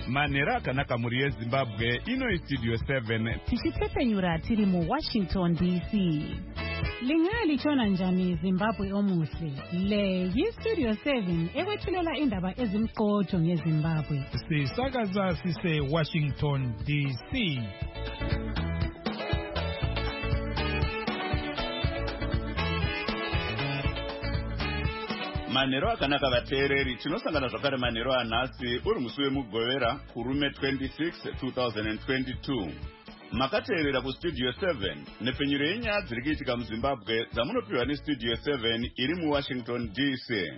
manhero akanaka mhuri yezimbabwe. Ino istudio 7 tichitsepenyura tiri muWashington DC. Lingaya lichona njani Zimbabwe omuhle? Le yistudio 7 ekwethulela indaba ezimqotho ngeZimbabwe. Sisakaza sise Washington DC. manhero akanaka vateereri. Tinosangana zvakare manhero anhasi uri musi wemugovera kurume 26 2022. Makateerera kustudio 7 nepfenyuro yenyaya dziri kuitika muZimbabwe dzamunopiwa nestudio 7 iri muWashington DC.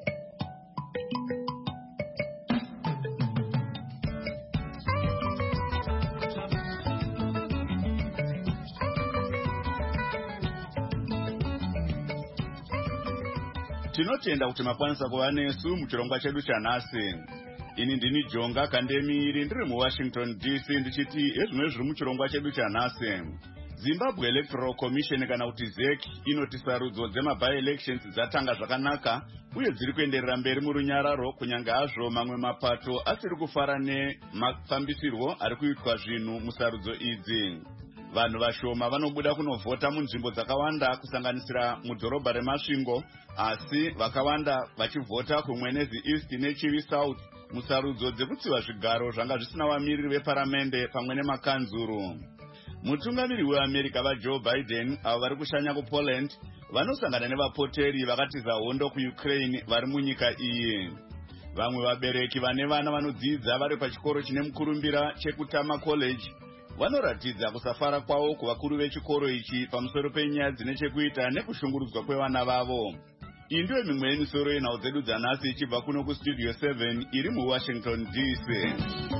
Tinotenda kuti makwanisa kuva nesu muchirongwa chedu chanhasi. Ini ndini Jonga Kandemiri ndiri muWashington DC ndichiti ezvimwe zviri muchirongwa chedu chanhasi. Zimbabwe Electoral Commission kana kuti ZEC inoti sarudzo dzema-by-elections dzatanga zvakanaka uye dziri kuenderera mberi murunyararo kunyange hazvo mamwe mapato asiri kufara nemafambisirwo ari kuitwa zvinhu musarudzo idzi. Vanhu vashoma vanobuda kunovhota munzvimbo dzakawanda kusanganisira mudhorobha reMasvingo, asi vakawanda vachivhota kuMwenezi East neChivi South musarudzo dzekutsiva zvigaro zvanga zvisina vamiriri veparamende pamwe nemakanzuru. Mutungamiri weAmerica vaJoe Biden avo vari kushanya kuPoland vanosangana nevapoteri vakatiza hondo kuUkraine vari munyika iyi. Vamwe vabereki vane vana vanodzidza vari pachikoro chine mukurumbira cheKutama College vanoratidza kusafara kwavo kuvakuru vechikoro ichi pamusoro penyaya dzine chekuita nekushungurudzwa kwevana vavo. Iyi ndiyo mimwe yemisoro yenhau dzedu dzanhasi ichibva kuno kustudio 7 iri muWashington DC.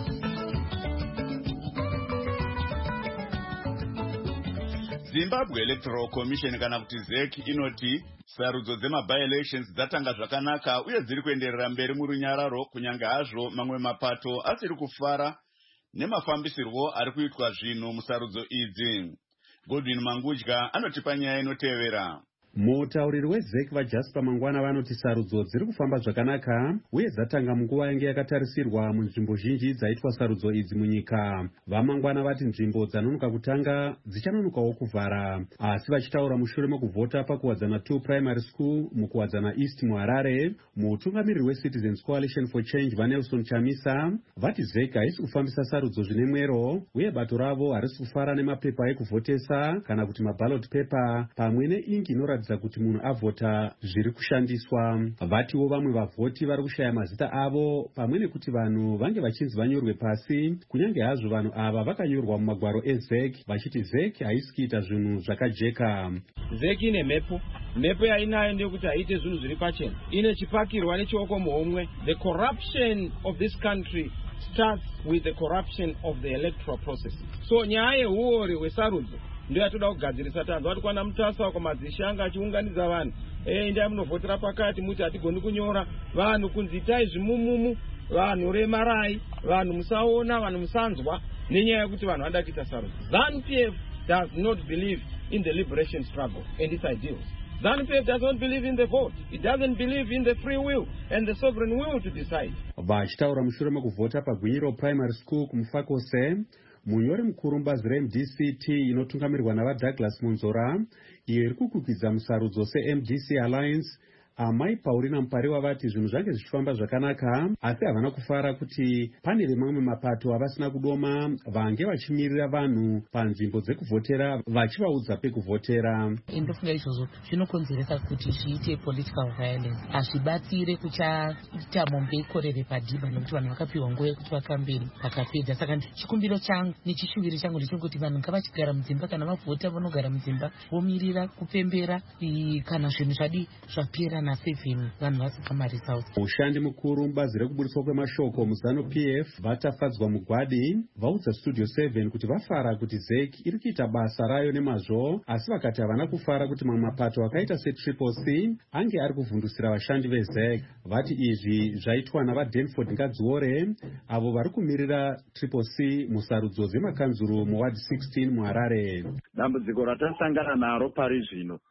Zimbabwe Electoral Commission kana kuti ZEC inoti sarudzo dzema-by-elections dzatanga zvakanaka uye dziri kuenderera mberi murunyararo kunyange hazvo mamwe mapato asiri kufara nemafambisirwo ari kuitwa zvinhu musarudzo idzi. Godwin Mangudya anotipa nyaya inotevera. Mutauriri weZEC vaJasper Mangwana vanoti sarudzo dziri kufamba zvakanaka uye dzatanga munguva yange yakatarisirwa munzvimbo zhinji dzaitwa sarudzo idzi munyika. Vamangwana vati nzvimbo dzanonoka kutanga dzichanonokawo kuvhara, asi vachitaura mushure mekuvhota pakuwadzana 2 primary school mukuwadzana East muHarare. Mutungamiriri weCitizens Coalition for Change vaNelson Chamisa vati ZEC haisi kufambisa sarudzo zvine mwero uye bato ravo harisi kufara nemapepa ekuvhotesa kana kuti maballot paper pamwe neingi inoratidza kuti munhu avhota zviri kushandiswa. Vatiwo vamwe vavhoti vari kushaya mazita avo pamwe nekuti vanhu vange vachinzi vanyorwe pasi kunyange hazvo vanhu ava vakanyorwa mumagwaro eZEC vachiti ZEC haisi kuita zvinhu zvakajeka. ZEC ine mhepo yainayo ndeyekuti haite zvinhu zviri pachena, ine chipakirwa nechioko muhomwe. The corruption of this country starts with the corruption of the electoral process. So nyaya yeuori hwesarudzo ndio yatoda kugadzirisa. Tanzwa kuti kwana Mutasa kwamadzisha anga achiunganidza vanhu, endai munovhotera pakati muti hatigoni kunyora, vanhu kunzi itai zvimumumu, vanhu remarai, vanhu musaona, vanhu musanzwa, nenyaya yekuti vanhu vada kuita sarudzo. ZANU-PF does not believe in the liberation struggle and its ideals. ZANU-PF does not believe in the vote. It doesn't believe in the free will and the sovereign will to decide. Vachitaura mushure mekuvhota paGwinyiro Primary School kuMufakose, munyori mukuru mubazi reMDC inotungamirirwa navaDouglas Munzora iyo iri kukwikwiza musarudzo seMDC Alliance, Amai Paulina Mupariwa vati zvinhu zvange zvichifamba zvakanaka, asi havana kufara kuti pane vemamwe mapato avasina kudoma vange vachimirira vanhu panzvimbo dzekuvhotera vachivaudza pekuvhotera. Ndofunga izvozvo zvinokonzeresa kuti zviite political violence, hazvibatsire kuchaita mombekorere padhiba nekuti vanhu vakapiwa nguva yekuti vakamberi pakapedza. Saka chikumbiro changu nechishuviro changu ndechekuti vanhu ngavachigara mudzimba, kana vavhota vanogara mudzimba vomirira kupembera kana zvinhu zvadi zvapera na 7 vanhu vasipa maresults. Ushandi mukuru mubazi rekubudiswa kwemashoko muZANU-PF vatafadzwa mugwadi vaudza studio 7 kuti vafara kuti ZEC iri kuita basa rayo nemazvo, asi vakati havana kufara kuti mamwe mapato akaita seCCC ange ari kuvhundusira vashandi veZEC. Vati izvi zvaitwa navaDanford Ngadziore avo vari kumirira CCC musarudzo dzemakanzuru muward 16 muHarare. Dambudziko ratasangana naro pari zvino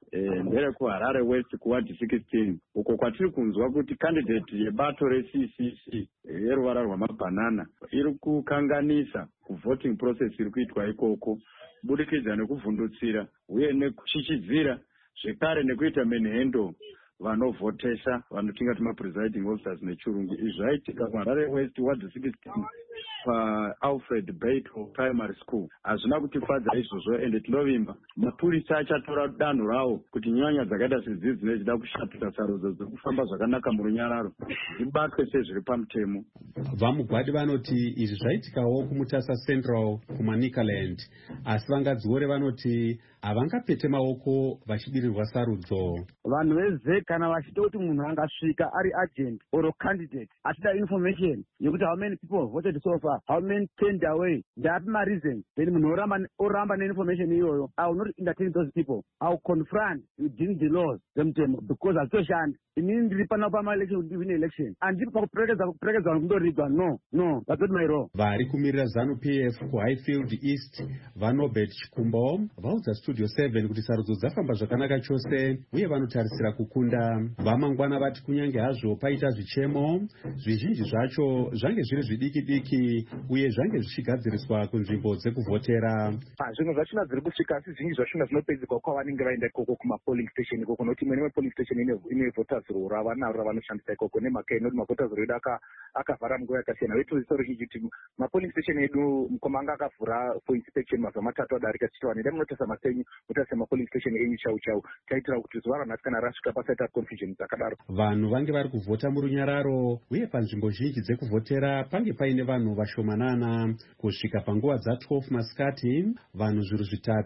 nderekuharare west kuward 16 uko kwatiri kunzwa kuti candidate yebato reCCC yeruvara rwamabhanana iri kukanganisa kuvoting process iri kuitwa ikoko kubudikidza nekuvhundutsira uye nekuchichidzira zvekare nekuita manhandle vanovhotesa vanotingati mapresiding officers nechirungu. Izvi zvaitika muharare west ward 16 paAlfred Bato primary school. Hazvina kutifadza izvozvo ende tinovimba mapurisa achatora danho rawo kuti nyanya dzakaita sedzidzi dzinochida kushatira sarudzo dzekufamba zvakanaka murunyararo dzibatwe sezviri pamutemo. Vamugwadi vanoti izvi zvaitikawo kumutasa central kumanikaland, asi vangadziore vanoti havangapete maoko vachidirirwa sarudzo. Vanhu veze kana vachida kuti munhu angasvika ari agent or candidate achida information yekuti how many people voted so far, how many turned away, ndapi mareason, then munhu oramba neinformation iyoyo, I will not entertain those people. I will confront within the laws zemutemo because hazitoshanda. Inini ndiri pano pama-election kuti ndivine election handipi pakuperekedza kundorigwa. No, that's not my role. Vari kumirira ZANU-PF kuHighfield East vaNobert Chikumbo vaudza Studio 7 kuti sarudzo dzafamba zvakanaka chose uye vanotarisira kukunda. Vamangwana vati kunyange hazvo paita zvichemo, zvizhinji zvacho zvange zviri zvidiki-diki uye zvange zvichigadziriswa kunzvimbo dzekuvhotera. Zvinhu zvachona zviri kusvika asi zvinji zvachona zvinopedzerwa kwavanenge vaenda ikoko kumapolling station ikoko, nokuti imwe nemwe polling station ine voters roll ravanaro ravanoshandisa ikoko nemhaka inoti mavoters roll edu akavhara nguva yakasiyana. Vetozisoro chiti mapolling station edu mukoma anga akavhura for inspection mazuva matatu adarika tichitwa nenda munotasa masenyu mutasa mapolling station enyu chau taitira kuti zuva ranhasi kana rasvika pasaita confusion dzakadaro. Vanhu vange vari kuvhota murunyararo uye panzvimbo zhinji dzekuvhotera pange paine vanhu vashomanana. Kusvika panguva dza12 masikati vanhu zviru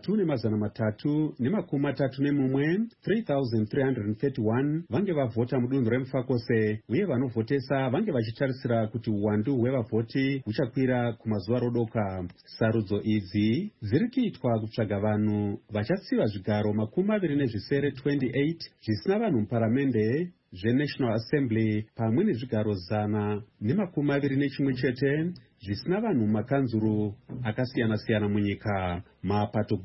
3,331 3,331 vange vavhota mudunhu remufakose uye vanovhotesa vange vachitarisira kuti uwandu hwevavhoti huchakwira kumazuva rodoka. Sarudzo idzi dziri kuitwa kutsvaga vanhu vachatsiva zvigaro 28 zvisina vanhu muparamende zveNational Assembly pamwe nezvigaro 121 chete zvisina vanhu mumakanzuru akasiyana-siyana munyika. Mapato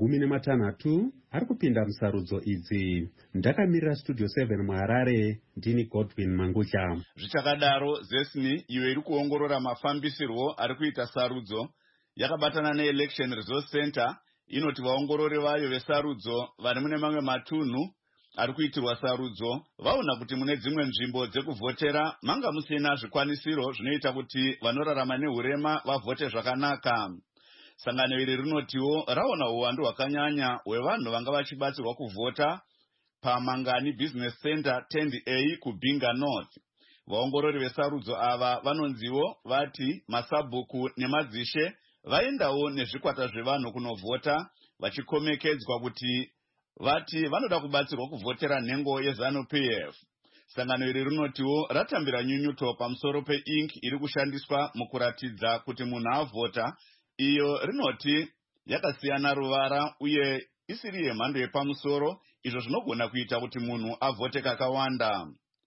16 ari kupinda musarudzo idzi. Ndakamirira Studio 7 muHarare, ndini Godwin Mangucha. Zvichakadaro, ZESNI iyo iri kuongorora mafambisirwo ari kuita sarudzo yakabatana neElection Resource Center inoti vaongorori vayo vesarudzo vari mune mamwe matunhu ari kuitirwa sarudzo vaona kuti mune dzimwe nzvimbo dzekuvhotera manga musina zvikwanisiro zvinoita kuti vanorarama nehurema vavhote zvakanaka. Sangano iri rinotiwo raona uwandu hwakanyanya hwevanhu vanga vachibatsirwa kuvhota paMangani Business Center 10A kuBinga North. Vaongorori vesarudzo ava vanonziwo vati masabhuku nemadzishe vaendawo nezvikwata zvevanhu kunovhota vachikomekedzwa kuti vati vanoda kubatsirwa kuvhotera nhengo yeZANU-PF. Sangano iri rinotiwo ratambira nyunyuto pamusoro peink iri kushandiswa mukuratidza kuti munhu avhota, iyo rinoti yakasiyana ruvara uye isiri yemhando yepamusoro, izvo zvinogona kuita kuti munhu avhote kakawanda.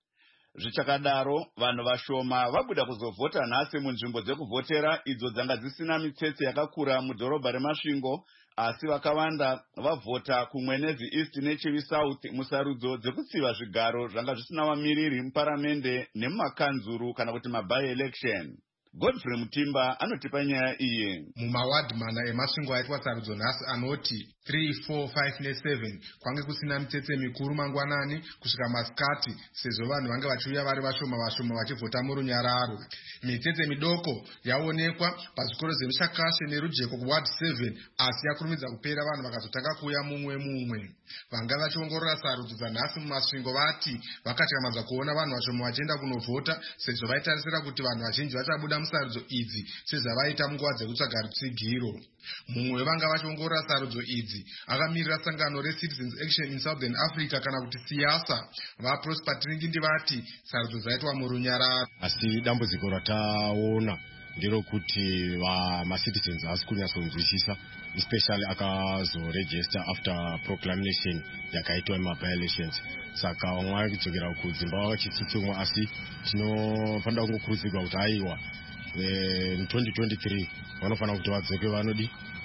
Zvichakadaro, vanhu vashoma vabuda kuzovhota nhasi munzvimbo dzekuvhotera idzo dzanga dzisina mitsetse yakakura mudhorobha reMasvingo, asi vakawanda vavhota kuMwenezi East neChivi South musarudzo dzekutsiva zvigaro zvanga zvisina vamiriri muparamende nemumakanzuru kana kuti maby-election. Godfrey Mutimba anotipa nyaya iyi. Mumawadhi mana eMasvingo aitwa sarudzo nhasi anoti 3, 4, 5 ne7 kwange kusina mitsetse mikuru mangwanani kusvika masikati sezvo vanhu vange vachiuya vari vashoma vachivhota murunyararo. Mitsetse midoko yaonekwa pazvikoro zveMushakashe nerujeko kuward 7 asi yakurumidza kupera vanhu vakazotanga kuuya mumwe. Vanga vachiongorora sarudzo dzanhasi muMasvingo vati vakatyamadza kuona vanhu vashoma vachienda kunovhota sezvo vaitarisira kuti vanhu vazhinji vachabuda musarudzo idzi sezvavaita munguva dzekutsvaga rutsigiro. Mumwe wevanga vachiongorora sarudzo idzi akamirira sangano reCitizens Action in Southern Africa kana kuti siasa vaProsper Tiringindi vati sarudzo dzaitwa murunyararo. Asi dambudziko rataona nderokuti vamacitizens hasi kunyatsonzwisisa, especially akazoregister after proclamation yakaitwa maby-elections. Saka vamwe vari kudzokera kudzimba vachitsutsumwa, asi tinofanira kungokurudzirwa kuti aiwa 2023 vanofanira kuti vadzoke vanodi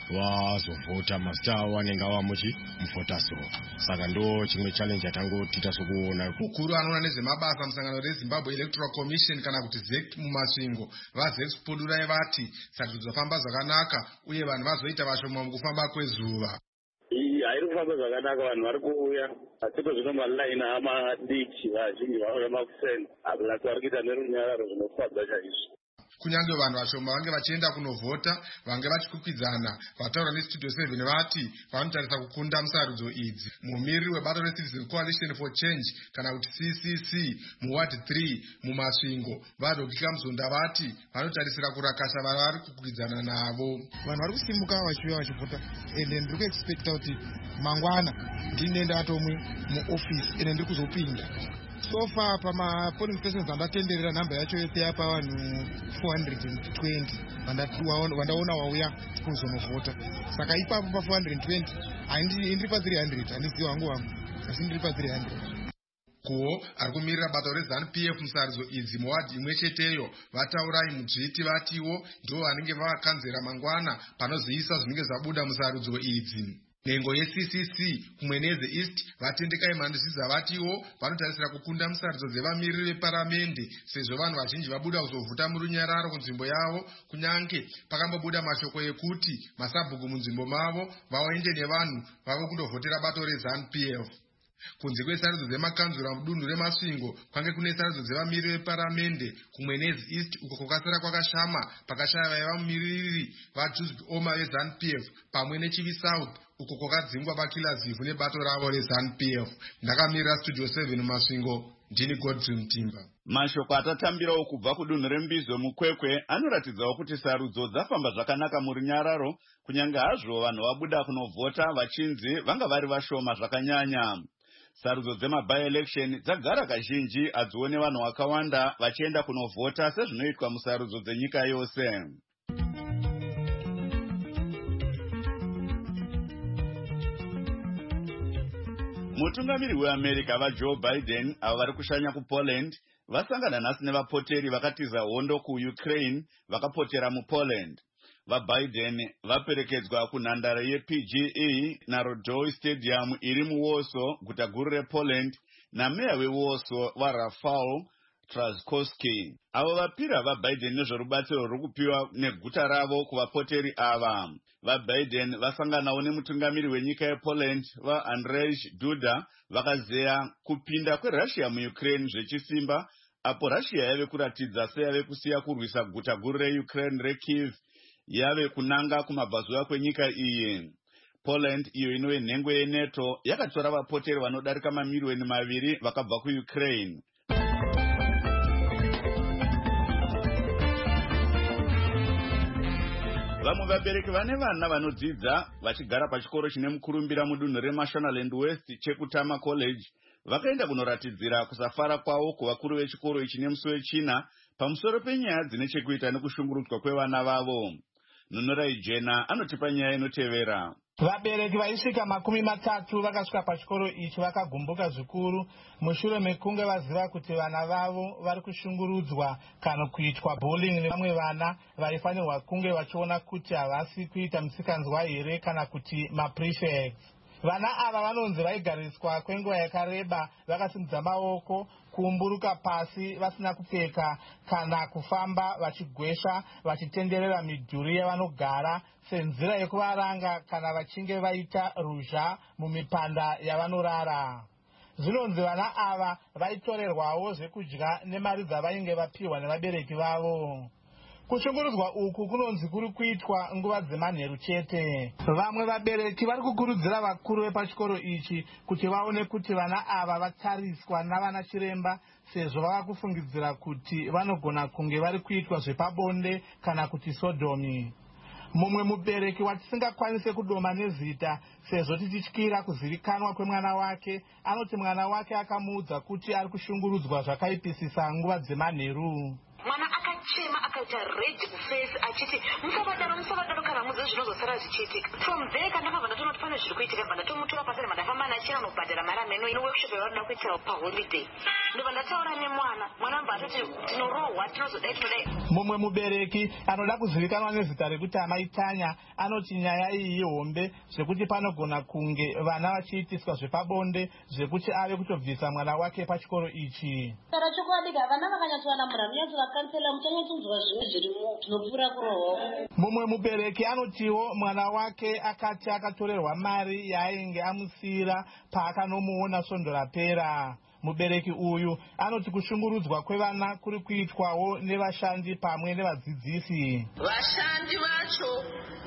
wazovhota mazita avo anenge ava muvhota so. Saka ndo chimwe challenge yatangotiita sokuona. Mukuru anoona nezvemabasa musangano reZimbabwe Electoral Commission kana kuti ZEC mumasvingo vaZEC Pudurai vati sarudzo dzafamba zvakanaka uye vanhu vazoita vashoma mukufamba kwezuva. Hairi kufamba zvakanaka, vanhu vari kuuya atiko zvino malaini amadiki vazhinji vauya makuseni akulati vari kuita nerunyararo zvinofadza chaizvo. Kunyange vanhu vashoma vange vachienda kunovhota vange vachikwikwidzana. Vataura neStudio 7 vati vanotarisa kukunda musarudzo idzi. Mumiriri webato reCitizen Coalition for Change kana kuti CCC muward 3 mumasvingo vadokika muzonda vati vanotarisira kurakasha vanhu vari kukwikwidzana navo. Vanhu vari kusimuka vachiuya vachivhota ende ndiri kuexpecta kuti mangwana ndinoenda atomwe muofisi ende ndiri kuzopinda. So far polling stations vandatenderera nhamba yacho yese yapa vanhu 420 vandaona wauya kuzonovhota. Saka ipapo pa 420 indiri pa 300 handiziva hangu asi ndiri pa 300. Kuwo ari kumirira bato reZANU-PF musarudzo idzi muwadhi imwe cheteyo vataurai mudzviti vatiwo ndivo vanenge vavakanzera mangwana panozoisa zvinenge zvabuda musarudzo idzi. Nhengo yeCCC kumwe neZeEast vatendekai mandizvidza vatiwo vanotarisira kukunda musarudzo dzevamiriri veparamende sezvo vanhu vazhinji vabuda kuzovhota murunyararo kunzvimbo yavo kunyange pakambobuda mashoko ekuti masabhuku munzvimbo mavo vaende nevanhu vavo kundovhotera bato reZANU-PF. Kunze kwesarudzo dzemakanzura mudunhu remasvingo kwange kune sarudzo dzevamiriri veparamende kumwe neZeEast uko kwakasara kwakashama pakashaya vaiva mumiriri vaJulius Oma veZANU-PF pamwe neChivi South uko kwakadzingwa bakila zivhu nebato ravo reZANU-PF. Ndakamirira Studio 7 mumasvingo ndini Godfrey Mutimba. Mashoko atatambirawo kubva kudunhu reMbizo mukwekwe anoratidzawo kuti sarudzo dzafamba zvakanaka murunyararo kunyange hazvo vanhu vabuda kunovhota vachinzi vanga vari vashoma zvakanyanya. Sarudzo dzema-by-election dzagara kazhinji hadzione vanhu vakawanda vachienda kunovhota sezvinoitwa musarudzo dzenyika yose. Mutungamiri weAmerica vaJoe Biden avo vari kushanya kuPoland vasangana nhasi nevapoteri vakatiza hondo kuUkraine vakapotera muPoland. VaBiden vaperekedzwa kunhandare yePGE Narodowy Stadium iri muWarsaw, guta guru rePoland, nameya weWarsaw vaRafał Trzaskowski. Avo vapira vaBiden nezverubatsiro ruri kupiwa neguta ravo kuvapoteri ava. VaBiden vasanganawo nemutungamiri wenyika yePoland vaAndrzej Duda vakazeya kupinda kweRussia muUkraine zvechisimba, apo Russia yave kuratidza seyave kusiya kurwisa guta guru reUkraine reKyiv yave kunanga kumabvazuva kwenyika iyi. Poland, iyo inove nhengo yeNATO, yakatora vapoteri vanodarika mamiliyoni 2 vakabva kuUkraine. Vamwe vabereki vane vana vanodzidza vachigara pachikoro chine mukurumbira mudunhu reMashonaland West chekutama College vakaenda kunoratidzira kusafara kwavo kuvakuru vechikoro ichi nemusi wechina pamusoro penyaya dzine chekuita nekushungurudzwa kwevana vavo. Nunurai Jena anotipa nyaya inotevera. Vabereki vaisvika 30 vakasvika pachikoro ichi vakagumbuka zvikuru mushure mekunge vaziva kuti vana vavo vari kushungurudzwa kana kuitwa bullying nevamwe vana vaifanirwa kunge vachiona kuti havasi kuita musikanzwa here kana kuti maprefects. Vana ava vanonzi vaigariswa kwenguva yakareba vakasimudza maoko, kuumburuka pasi vasina kupfeka kana kufamba vachigwesha vachitenderera midhuri yavanogara senzira yekuvaranga kana vachinge vaita ruzha mumipanda yavanorara. Zvinonzi vana ava vaitorerwawo zvekudya nemari dzavainge vapiwa nevabereki vavo. Kushungurudzwa uku kunonzi kuri kuitwa nguva dzemanheru chete. Vamwe vabereki vari kukurudzira vakuru vepachikoro ichi kuti vaone kuti vana ava vatariswa navana chiremba sezvo vava kufungidzira kuti vanogona kunge vari kuitwa zvepabonde kana kuti sodomi. Mumwe mubereki watisingakwanise kudoma nezita sezvo tichityira kuzivikanwa kwemwana wake anoti mwana wake akamuudza kuti ari kushungurudzwa zvakaipisisa nguva dzemanheru. Mwana akachema akaita red face achiti musavadaro kana muze zvinozosara zvichiitika. From there kana ndakabva ndatonoti pane zviri kuitika bva ndatomutora pasari mandafamba nachira nokubhadhara mari ameno ino workshop yavari kuda kuita paholiday. ndobva ndataura nemwana mwana atoti tinorohwa tinozodai tinodai. Mumwe mubereki anoda kuzivikanwa nezita rekuti Amai Tanya anoti nyaya iyi hombe zvekuti panogona kunge vana vachiitiswa zvepabonde zvekuti ave kutobvisa mwana wake pachikoro ichi. Kana chokwadi vana vakanyatsowana munhu anonyatsovakanzela muchanyatsounzwa zvimwe zvirimo zvinopfuura kurohwa. Mumwe mubereki anotiwo mwana wake akati akatorerwa mari yaainge amusiyira paakanomuona svondo rapera. Mubereki uyu anoti kushungurudzwa kwevana kuri kuitwawo nevashandi pamwe nevadzidzisi. Vashandi vacho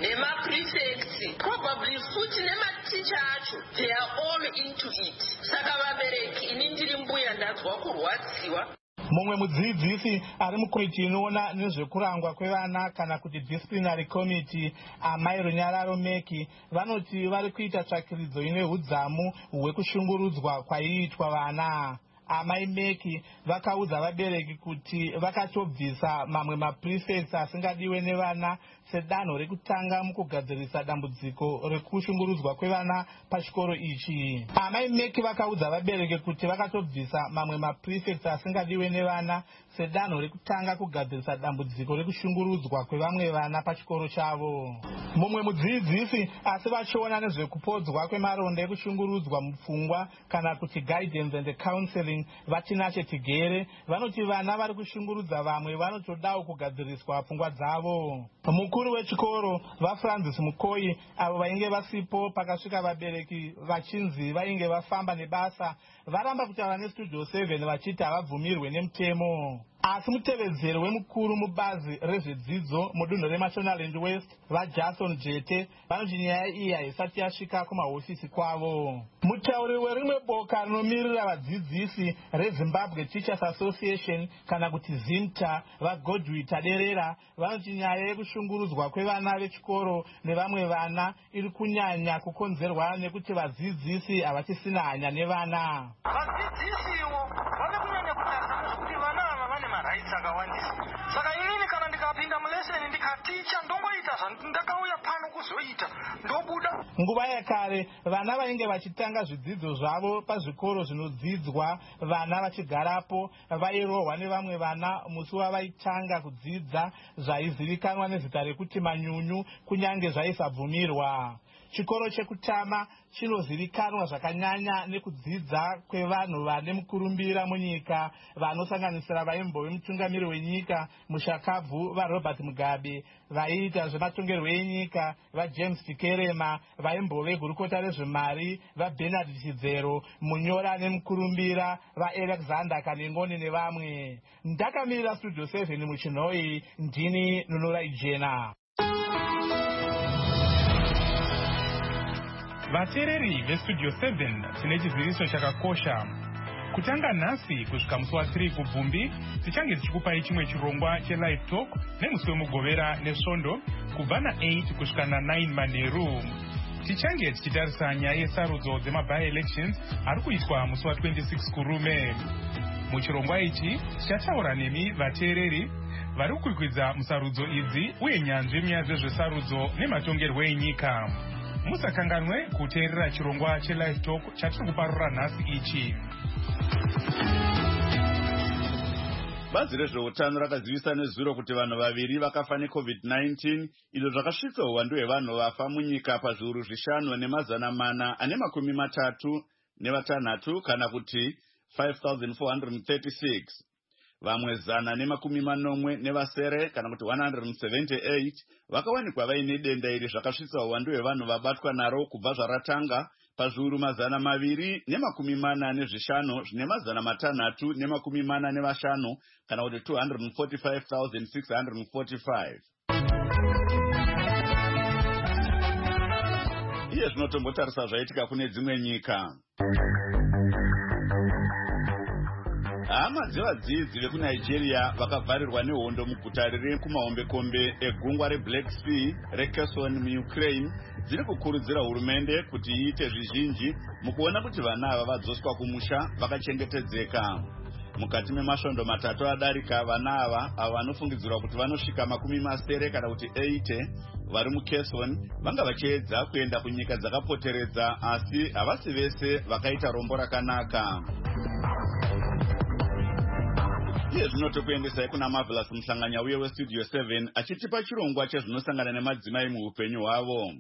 nemaprefects probably futi nematicha acho they are all into it. Saka vabereki ini ndiri mbuya ndazwa kurwadziwa. Mumwe mudzidzisi ari mukomiti inoona nezvekurangwa kwevana kana kuti disciplinary committee Amai Runyararo Meki vanoti vari kuita tsvakiridzo ine hudzamu hwekushungurudzwa kwaiitwa vana. Amai Meki vakaudza vabereki kuti vakatobvisa mamwe maprefects asingadiwe nevana sedanho rekutanga mukugadzirisa dambudziko rekushungurudzwa kwevana pachikoro ichi. Amai Meki vakaudza vabereki kuti vakatobvisa mamwe maprefects asingadiwe nevana sedanho rekutanga kugadzirisa dambudziko rekushungurudzwa kwevamwe vana pachikoro chavo. Mumwe mudzidzisi asi vachiona nezvekupodzwa kwemaronda ekushungurudzwa mupfungwa kana kuti guidance and counseling Vatinache Tigere vanoti vana vari kushungurudza vamwe vanotodawo kugadziriswa pfungwa dzavo. Mukuru wechikoro vaFrancis Mukoi avo vainge vasipo pakasvika vabereki vachinzi vainge vafamba nebasa varamba kutaura nestudio 7 vachiti havabvumirwe nemutemo. Asi mutevedzeri wemukuru mubazi rezvedzidzo mudunhu reMashonaland West vaJason Jete vanoti nyaya iyi haisati yasvika kumahofisi kwavo. Mutauri werimwe boka rinomirira vadzidzisi reZimbabwe Teachers Association kana kuti ZIMTA vaGodwi Taderera vanoti nyaya yekushungurudzwa kwevana vechikoro nevamwe vana iri kunyanya kukonzerwa nekuti vadzidzisi havachisina hanya nevana. Vadzidzisiwo vave kunyanya kutarisa nezvekuti vana ava vane marights akawandisa. Saka inini kana ndikapinda muleseni ndikaticha ndongoita zvandakauya pano kuzoita ndobuda. Nguva yakare vana vainge vachitanga zvidzidzo zvavo pazvikoro zvinodzidzwa vana vachigarapo vairohwa nevamwe vana musi wavaitanga kudzidza zvaizivikanwa nezita rekuti manyunyu kunyange zvaisabvumirwa. Chikoro chekutama chinozivikanwa zvakanyanya nekudzidza kwevanhu vane mukurumbira munyika vanosanganisira vaimbove mutungamiri wenyika mushakabvu vaRobert Mugabe, vaiita zvematongerwo enyika vaJames Chikerema, vaimbove gurukota rezvemari vaBernard Chidzero, munyora nemukurumbira vaAlexander Kanengoni nevamwe. Ndakamirira studio 7 muchinhoi ndini Nunura Ijena. Vateereri vestudio 7 tine chiziviso chakakosha. Kutanga nhasi kusvika musi wa3 kubvumbi tichange tichikupai chimwe chirongwa chelive talk nemusi wemugovera nesvondo kubva na8 kusvika na9 manheru. Tichange tichitarisa nyaya yesarudzo dzemabi-elections ari kuitwa musi wa26 kurume. Muchirongwa ichi tichataura nemi vateereri vari kukwikwidza musarudzo idzi uye nyanzvi munyaya dzezvesarudzo nematongerwo enyika. Musakanganwe kuteerera chirongwa chelive talk chatiri kuparura nhasi ichi. Bazi rezveutano rakazivisa nezuro kuti vanhu vaviri vakafa neCovid-19 izvo zvakasvitsa uwandu hwevanhu vafa munyika pazviuru 5,436 kana kuti 5,436. Vamwe 140 kana kuti 178 vakawanikwa vaine denda iri zvakasvitsa uwandu hwevanhu vabatwa naro kubva zvaratanga pazviuru 245 zvine 645 kana kuti 245,645. Iye zvinotombotarisa zvaitika kune dzimwe nyika. Hama dzevadzidzi vekuNigeria vakavharirwa nehondo muguta riri kumahombekombe egungwa reBlack Sea reKherson muUkraine dziri kukurudzira hurumende kuti iite zvizhinji mukuona kuti vana ava vadzoswa kumusha vakachengetedzeka. Mukati memasvondo matatu adarika vana ava vanofungidzirwa kuti vanosvika 70 kana kuti 80 vari muKherson vanga vachiedza kuenda kunyika dzakapoteredza asi havasi vese vakaita rombo rakanaka. iye zvino tokuendesai kuna Marvelous Mhlanganya uye westudio 7 achitipa chirongwa chezvinosangana nemadzimai muupenyu hwavo.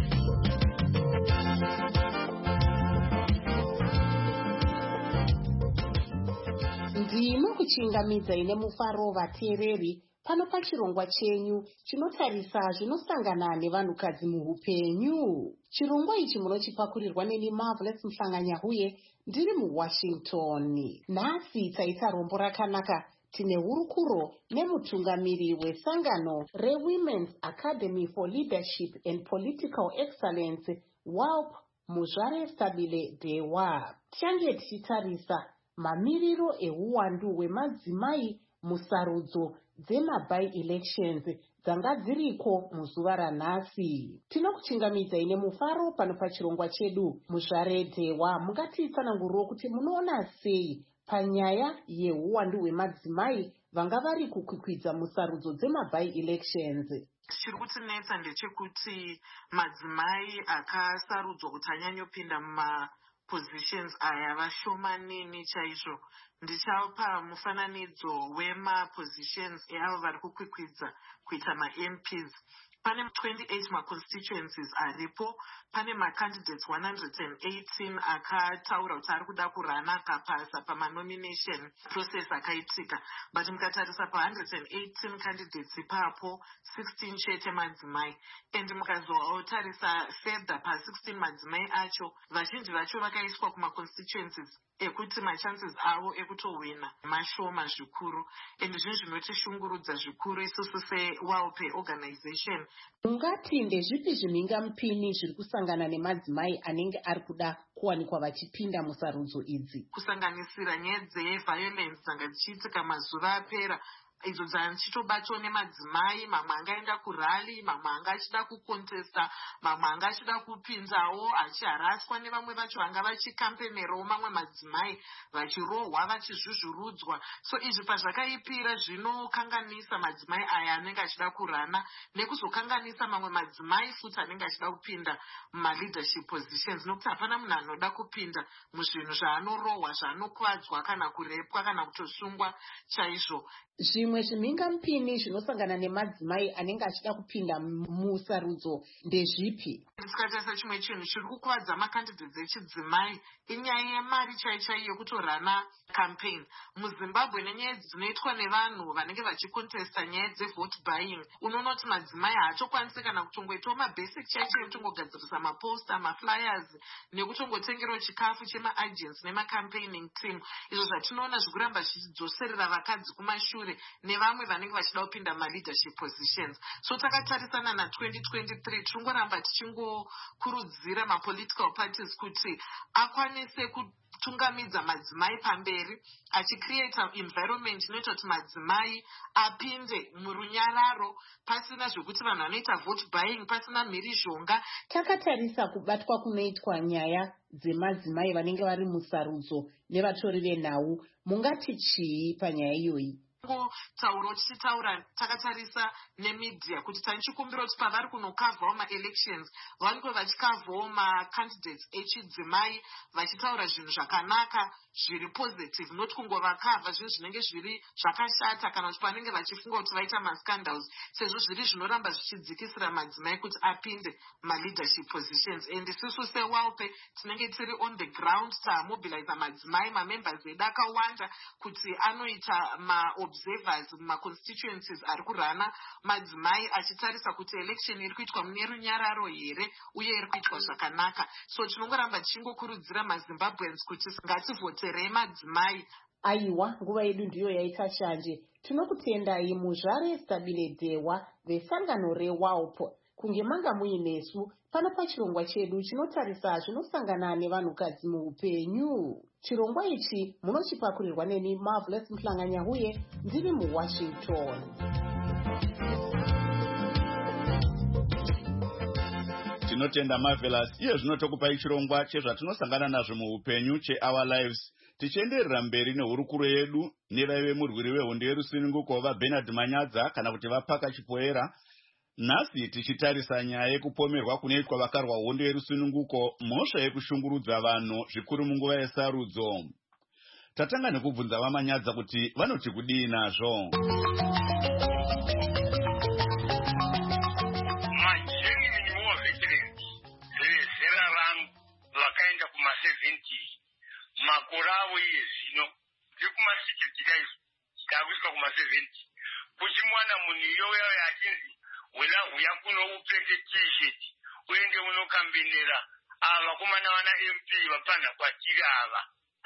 Ndino kuchingamidza ine mufaro vateereri pano pachirongwa chenyu chinotarisa zvinosangana nevanhukadzi muupenyu. Chirongwa ichi munochipakurirwa neni Marvelous Mhlanganya uye ndiri muWashington. Nhasi taita rombo rakanaka. Tine hurukuro nemutungamiri wesangano reWomen's Academy for Leadership and Political Excellence WALP Muzvare Stabile Dewa. Tichange tichitarisa mamiriro euwandu hwemadzimai musarudzo dzema-by-elections dzanga dziriko muzuva ranhasi. Tinokuchingamidza ine mufaro pano pachirongwa chedu. Muzvare Dewa, mungatitsananguriro kuti munoona sei panyaya yeuwandu hwemadzimai vanga vari kukwikwidza musarudzo dzema-by-elections? Chiri kutinetsa ndechekuti madzimai akasarudzwa kuti anyanyopinda positions aya vashomanini chaizvo. Ndichapa mufananidzo wema-positions eavo vari kukwikwidza kuita ma-MPs. Pane 28 ma-constituencies aripo. Pane ma-candidates 118 akataura kuti ari kuda kurana akapasa pama-nomination process akaitika. But mukatarisa pa-118 candidates ipapo 16 chete madzimai. And mukazotarisa further pa-16 madzimai acho, vazhinji vacho vakaiswa kuma-constituencies ekuti machances avo ekutowina mashoma zvikuru. And zvinhu zvinotishungurudza zvikuru isusu seWALP organization. Ungati ndezvipi zvimhingamupini zviri kusangana nemadzimai anenge ari kuda kuwanikwa vachipinda musarudzo idzi? Kusanganisira nyaya dzeviolence dzanga dzichiitika mazuva apera, idzo dzachitobatwa nemadzimai. Mamwe angaenda kurali, mamwe anga achida kukontesta, mamwe anga achida kupinzawo achiharaswa nevamwe vacho vanga vachikampenerawo mamwe madzimai, vachirohwa, vachizvuzvurudzwa. So izvi pazvakaipira zvinokanganisa madzimai aya anenge achida kurana, nekuzokanganisa mamwe madzimai futi anenge achida kupinda muma-leadership positions, nokuti hapana munhu anoda kupinda muzvinhu zvaanorohwa, zvaanokuvadzwa kana kurepwa kana kutosungwa chaizvo. Zvimwe zvimhingamupini zvinosangana nemadzimai anenge achida kupinda musarudzo ndezvipi? Tikatarisa chimwe chinhu chiri kukuvadza makandidates echidzimai inyaya yemari chaichai yekutorana campaign. MuZimbabwe nenyaya dzinoitwa nevanhu vanenge vachikontesta nyaya dzevote buying, unoona kuti madzimai haachokwanisi kana kutongoitawo mabasic chaichai ekutongogadzirisa maposta, maflyers, nekutongotengerawo chikafu chema-agents nema-campaigning team. Izvo zvatinoona zvikuramba zvichidzoserera vakadzi kumashure nevamwe vanenge vachida kupinda ma-leadership positions. So takatarisana na2023 tingoramba tichingokurudzira ma-political parties kuti akwanise kutungamidza madzimai pamberi, achicreata environment inoita kuti madzimai apinde murunyararo pasina zvokuti vanhu vanoita vote buying, pasina mhirizhonga. Takatarisa kubatwa kunoitwa nyaya dzemadzimai vanenge vari musarudzo nevatori venhau. Mungati chii panyaya iyoyi? Tauro tichitaura takatarisa nemedia kuti tanichikumbira kuti pavari kunokavhawo ma-elections vanenge vachikavhawo ma-candidates echidzimai vachitaura zvinhu zvakanaka zviri positive, not kungovakavha zvinhu zvinenge zviri zvakashata kana kuti panenge vachifunga kuti vaita mascandals, sezvo zviri zvinoramba zvichidzikisira madzimai kuti apinde ma-leadership positions. And isusu seWALP tinenge tiri on the ground, tamobilize madzimai, mamembers edu akawanda kuti anoita observers muma-constituencies ari kurana madzimai, achitarisa kuti election iri kuitwa mune runyararo here uye iri kuitwa zvakanaka. So tinongoramba tichingokurudzira maZimbabweans kuti ngativhoterei madzimai. Aiwa, nguva yedu ndiyo yaita shanje. Tinokutendai Muzvare Stabile Dewa vesangano reWALP kunge manga muinesu pano pachirongwa chedu chinotarisa zvinosangana nevanhukadzi muupenyu. Chirongwa ichi munochipakurirwa neni Marvelous Mhlanganya uye ndiri muWashington. Tinotenda Marvelous. Iye zvino tokupai chirongwa chezvatinosangana nazvo muupenyu cheOur Lives. Tichienderera mberi nehurukuro yedu nevaive murwiri wehondo yerusununguko vaBernard Manyadza kana kuti vaPaka Chipoera. Nhasi tichitarisa nyaya yekupomerwa kunoitwa vakarwa hondo yerusununguko, mhosva yekushungurudza vanhu zvikuru munguva yesarudzo. tatanga nekubvunza vamanyadza kuti vanoti kudii nazvo. Magenuine war veterans vezera rangu vakaenda kuma-70s makore avo iye zvino ndikuma-60 guys takusvika kuma-70 kuchimwana munhu iyoyo achinzi wena huya kuno upfeke t-shirt uende unokambenera ava vakomana vana MP vapanha kwatiri ava.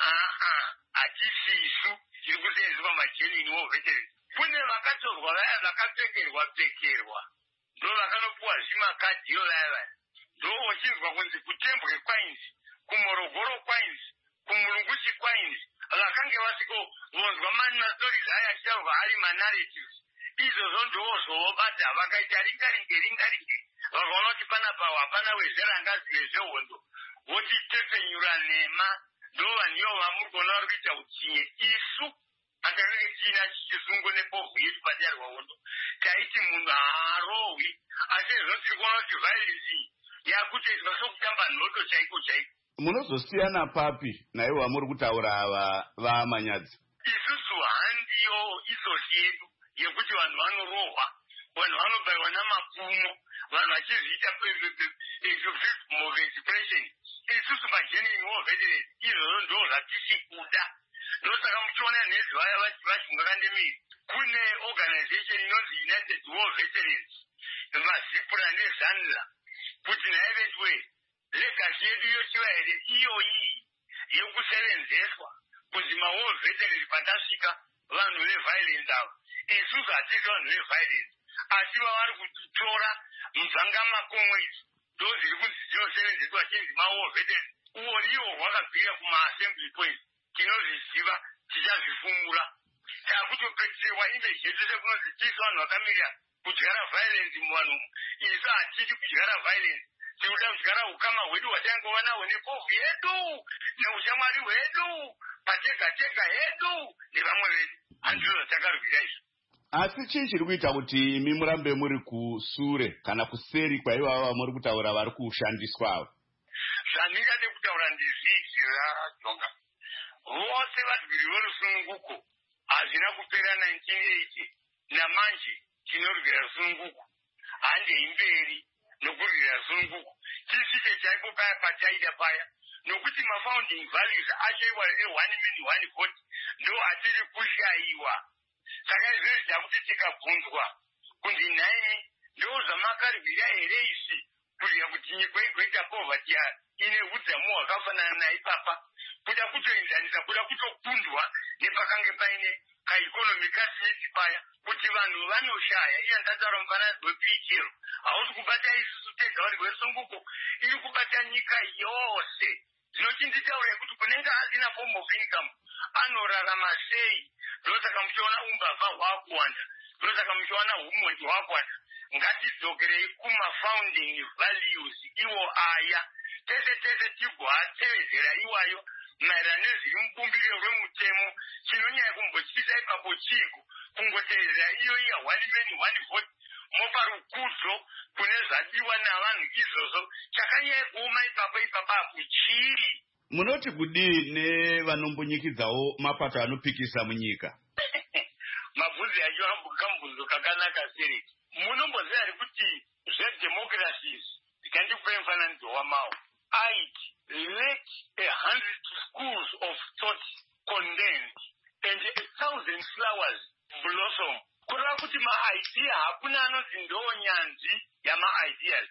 Hatisisu tiri kusenzeswa magenuine war veterans. Kune vakatorwa vaya vakapfekerwa ndo vakanopuwa zvimakadhiyo vaya ndo uchinzwa kunzi kutembwe kwainzi kumorogoro kwainzi kumurungushi kwainzi vakange vasikobonzwa mastories aya achitaurwa ari manarratives izvozvo ndozvovobata vakaita ringaringe vakaona kuti panapa hapana wezera angazive zvehondo votitefenyura nhema ndo vanhuyo vamuri kuona vari kuita utsinye. Isu akanenge tiina chizungu nepovhu yedu padera rwahondo taiti munhu haarohwi asi izvo tiri kuona kuti violence yakutoitwa sokutamba nhoto chaiko. Munozosiyana papi naivo vamuri kutaura ava vamanyadzi? Isusu handiyo isosi yedu yekuti vanhu vanorohwa, vanhu vanobayiwa namapumo, vanhu vachizviita freedom of expression. Isusu magenuine war veterans izvozvo ndo zvatisi kuda. Ndosaka muchiona nhezi vaya vachunga kandemiri kune organization inonzi United War Veterans mazipura nezanla kuti naye vetwe legacy yedu yochiva here iyoyi yekusevenzeswa kunzi ma-war veterans pandasvika vanhu veviolence ava. Isusu hatisi vanhu veviolence asi vavari kutora muzangamakomwe idzi ndo ziri kunzi dzinosevenzeswa chinzi ma-war veterans. Uwo iwo hwakabvira kuma-assembly points tinozviziva tichazvifumura. Takutopedzerwa image yedu sekunonzi tisu vanhu vakamirira kudyara violence muvanhu umu. Isu hatidi kudyara violence, tikuda kudyara ukama hwedu hwatange nahwo nepovhu yedu neushamwari hwedu patega hedu nevamwe vedu. Handizvo zvatakarwira izvo. Asi chii chiri kuita kuti imi murambe muri kusure kana kuseri kwaivava vamuri kutaura vari kushandiswa ava? Zvandingade kutaura ndizvizvira Jonga. Vose vadwiri verusununguko hazvina kupera 1980 namanje tinorwira rusununguko. Handei mberi nokurwira rusununguko tisvike chaipo paya pataida paya nokuti mafounding values achaiwa e1 million 1 vote ndo hatiri kushayiwa. Saka izvezvi zvakuti tikabvunzwa kunzi nhaini ndo zvamakarwira here isi kurwira kuti nyika igoita poverty ine udzamu hwakafanana naipapa kuda kutoenzanisa kuda kutokundwa nepakange paine kaikonomi kasiyeti paya kuti vanhu vanoshaya. Iya ndataura mufananidzo wepichero hausi kubata isusu tega vari rwesunguko iri kubata nyika yose. Zvinotinditaura kuti kunenge asina form of income anorarama sei. Ndosaka muchiona umbavha hwakuwanda, ndosaka muchiona umwendi hwakuwanda. Ngatidzokerei kuma-founding values iwo aya tese tigwatevedzera iwayo maererano nezviri mubumbiro rwemutemo. Chinonyanya kumbotyisa ipapo chiko kungotevedzera iyoyi 1 million 1 vote mopa rukudzo kune zvadiwa navanhu izvozvo. Chakanyanya kuoma ipapa kuchiri. Munoti kudii nevanombonyikidzawo mapato anopikisa munyika? Mabvunzo acho ambokambunzo kakanaka seri. Munomboziva here kuti zvedemocracies ndikandikupe mufananidzo wamawo aiti let 100 schools of thought condensed and 1,000 flowers blossom. Kureva kuti maidea hakuna anonzi ndo nyanzvi yamaideas.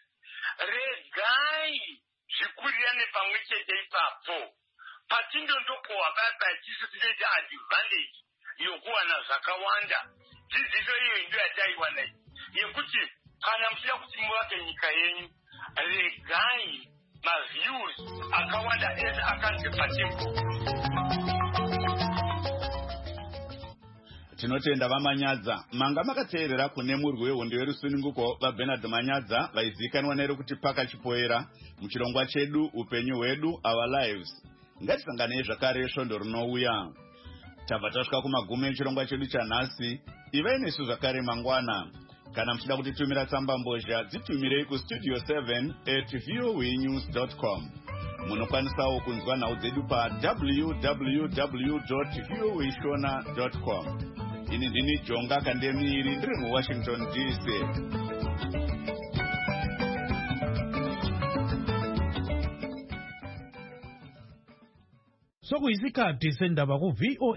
Regai zvikurira nepamwe chete ipapo patindondokohwa paya tisu tinoita advantage yokuwana zvakawanda. Dzidziso iyo ndo yataiwana yekuti kana muchida kuti muvake nyika yenyu regai maviews akawanda ese akanze patembo. Tinotenda vamanyadza manga makateerera kune murwi wehondo yerusununguko vaBernard Manyadza vaizivikanwa nero kuti pakachipoera muchirongwa chedu upenyu hwedu our lives. Ngatisanganei zvakare svondo rinouya. Tabva tasvika kumagumo echirongwa chedu chanhasi. Ivai nesu zvakare mangwana. Kana muchida kutitumira tsamba mbozha dzitumirei kustudio7@voanews.com. Munokwanisawo kunzwa nhau dzedu pa www.voashona.com. Ini ndini Jonga Kandemiri ndiri muWashington DC. Sokuyisikhathi sendaba ku VOA